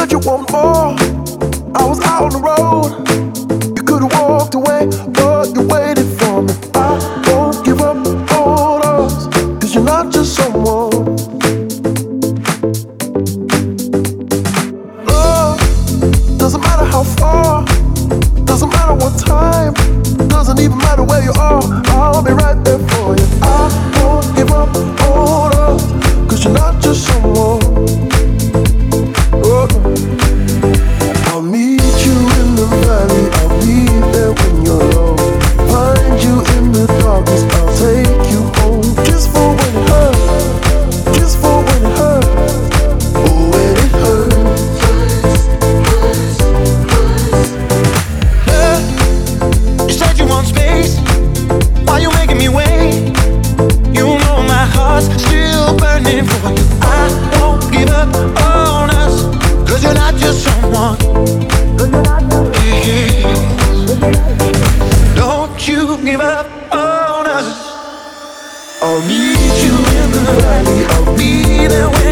said you want more. I was out on the road. You could've walked away, but you waited for me. I won't give up on us, 'cause you're not just someone. Love doesn't matter how far, doesn't matter what time, doesn't even matter where you are. I'll be right there for you. I won't give up on us, 'cause you're not just someone. Oh. I'll meet you in the valley, I'll be there when you're low. Find you in the darkness, I'll take you home. Just for when it hurts, just for when it hurts. Oh, when it hurts. Hey, you said you want space, why you making me wait? You know my heart's still burning for you. I won't give up on us, 'cause you're not just someone. Don't you give up on us. I'll meet you in the valley, I'll be there when